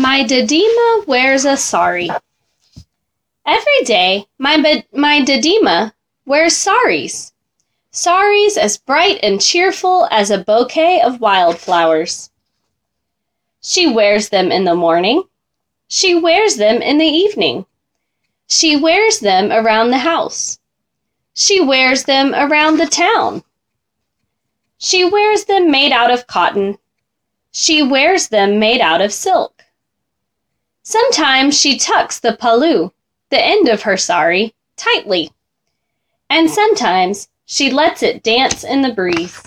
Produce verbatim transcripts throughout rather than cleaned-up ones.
My Dadima wears a sari. Every day, my, my Dadima wears saris. Saris as bright and cheerful as a bouquet of wildflowers. She wears them in the morning. She wears them in the evening. She wears them around the house. She wears them around the town. She wears them made out of cotton. She wears them made out of silk. Sometimes she tucks the pallu, the end of her sari, tightly. And sometimes she lets it dance in the breeze.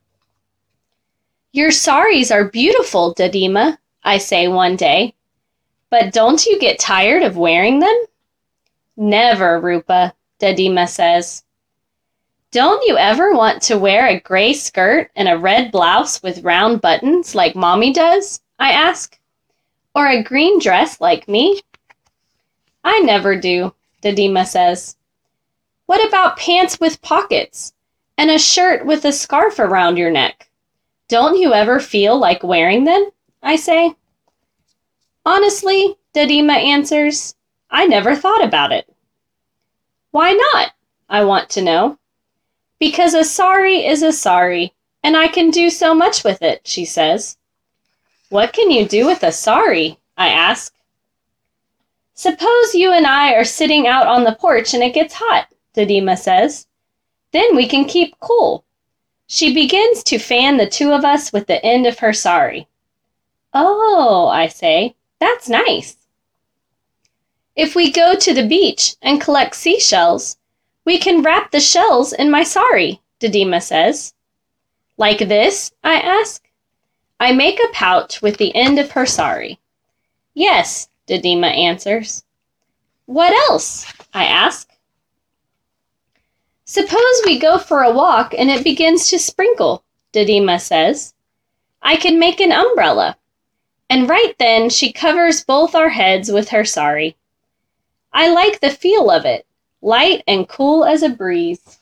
Your saris are beautiful, Dadima, I say one day. But don't you get tired of wearing them? Never, Rupa, Dadima says. Don't you ever want to wear a gray skirt and a red blouse with round buttons like Mommy does? I ask. Or a green dress like me? I never do, Dadima says. What about pants with pockets and a shirt with a scarf around your neck? Don't you ever feel like wearing them? I say. Honestly, Dadima answers, I never thought about it. Why not? I want to know. Because a sari is a sari, and I can do so much with it, she says. What can you do with a sari? I ask. Suppose you and I are sitting out on the porch and it gets hot, Dadima says. Then we can keep cool. She begins to fan the two of us with the end of her sari. Oh, I say, that's nice. If we go to the beach and collect seashells, we can wrap the shells in my sari, Dadima says. Like this? I ask. I make a pouch with the end of her sari. Yes, Dadima answers. What else? I ask. Suppose we go for a walk and it begins to sprinkle, Dadima says. I can make an umbrella. And right then she covers both our heads with her sari. I like the feel of it, light and cool as a breeze.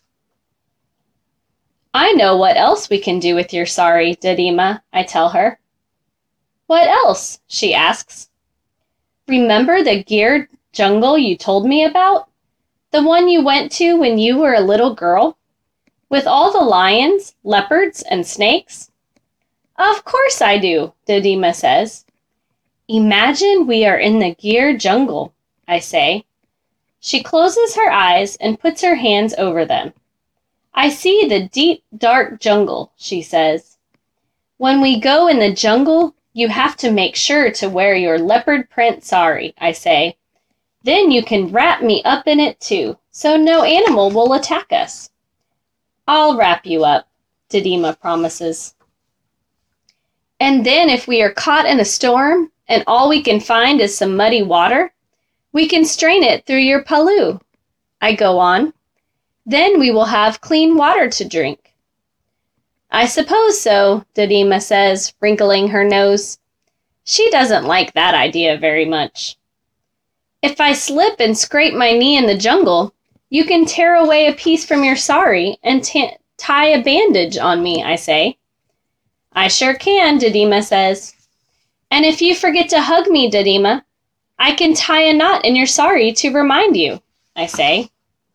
I know what else we can do with your sari, Dadima, I tell her. What else? She asks. Remember the Gir jungle you told me about? The one you went to when you were a little girl? With all the lions, leopards, and snakes? Of course I do, Dadima says. Imagine we are in the Gir jungle, I say. She closes her eyes and puts her hands over them. I see the deep, dark jungle, she says. When we go in the jungle, you have to make sure to wear your leopard print sari, I say. Then you can wrap me up in it too, so no animal will attack us. I'll wrap you up, Dadima promises. And then if we are caught in a storm and all we can find is some muddy water, we can strain it through your pallu, I go on. Then we will have clean water to drink. I suppose so, Dadima says, wrinkling her nose. She doesn't like that idea very much. If I slip and scrape my knee in the jungle, you can tear away a piece from your sari and t- tie a bandage on me, I say. I sure can, Dadima says. And if you forget to hug me, Dadima, I can tie a knot in your sari to remind you, I say.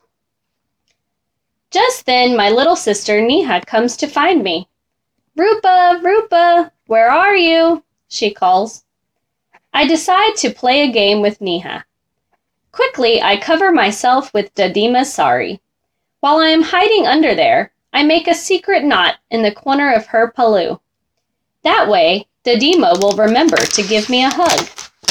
Just then my little sister Neha comes to find me. Rupa, Rupa, where are you? She calls. I decide to play a game with Neha. Quickly, I cover myself with Dadima's sari. While I am hiding under there, I make a secret knot in the corner of her pallu. That way, Dadima will remember to give me a hug.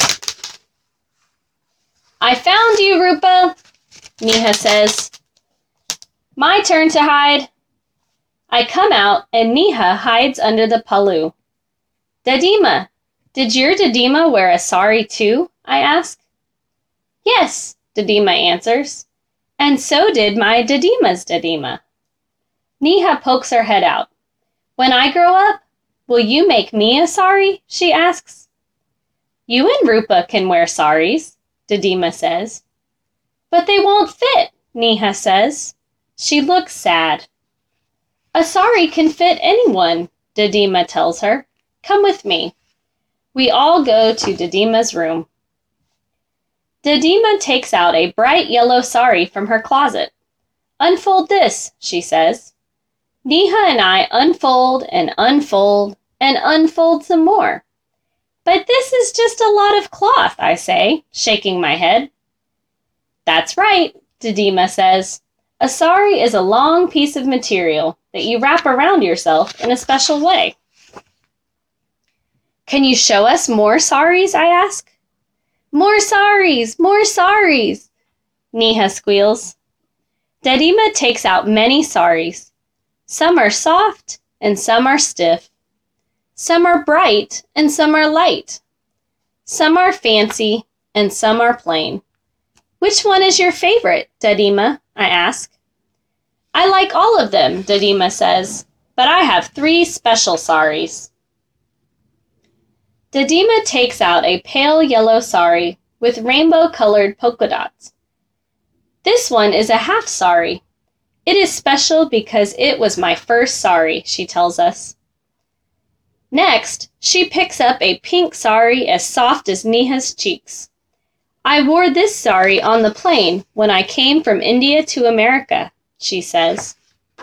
I found you, Rupa, Neha says. My turn to hide. I come out and Neha hides under the pallu. Dadima, did your Dadima wear a sari too? I ask. Yes, Dadima answers. And so did my Dadima's Dadima. Neha pokes her head out. When I grow up, will you make me a sari? She asks. You and Rupa can wear saris, Dadima says. But they won't fit, Neha says. She looks sad. A sari can fit anyone, Dadima tells her. Come with me. We all go to Didima's room. Didima takes out a bright yellow sari from her closet. Unfold this, she says. Neha and I unfold and unfold and unfold some more. But this is just a lot of cloth, I say, shaking my head. That's right, Didima says. A sari is a long piece of material that you wrap around yourself in a special way. Can you show us more saris, I ask. More saris, more saris, Neha squeals. Didima takes out many saris. Some are soft and some are stiff. Some are bright and some are light. Some are fancy and some are plain. Which one is your favorite, Didima? I ask. I like all of them, Didima says, but I have three special saris. Didima takes out a pale yellow sari with rainbow-colored polka dots. This one is a half sari. It is special because it was my first sari, she tells us. Next, she picks up a pink sari as soft as Neha's cheeks. I wore this sari on the plane when I came from India to America, she says.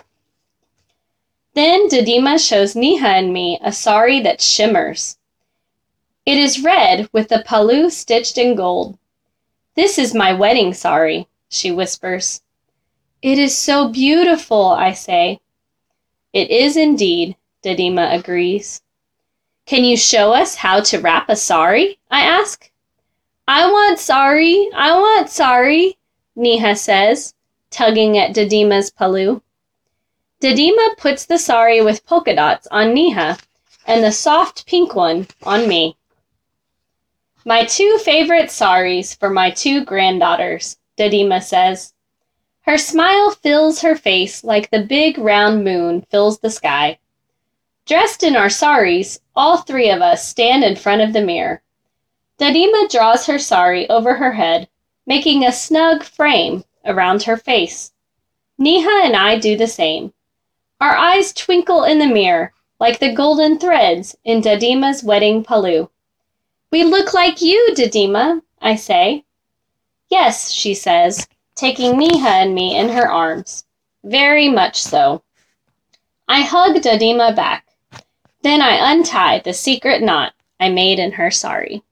Then Didima shows Neha and me a sari that shimmers. It is red with the pallu stitched in gold. This is my wedding sari, she whispers. It is so beautiful, I say. It is indeed, Didima agrees. Can you show us how to wrap a sari? I ask. I want sari, I want sari, Neha says, tugging at Didima's pallu. Didima puts the sari with polka dots on Neha and the soft pink one on me. My two favorite saris for my two granddaughters, Didima says. Her smile fills her face like the big round moon fills the sky. Dressed in our saris, all three of us stand in front of the mirror. Didima draws her sari over her head, making a snug frame around her face. Neha and I do the same. Our eyes twinkle in the mirror like the golden threads in Didima's wedding pallu. We look like you, Didima, I say. Yes, she says, taking Neha and me in her arms. Very much so. I hug Didima back. Then I untie the secret knot I made in her sari.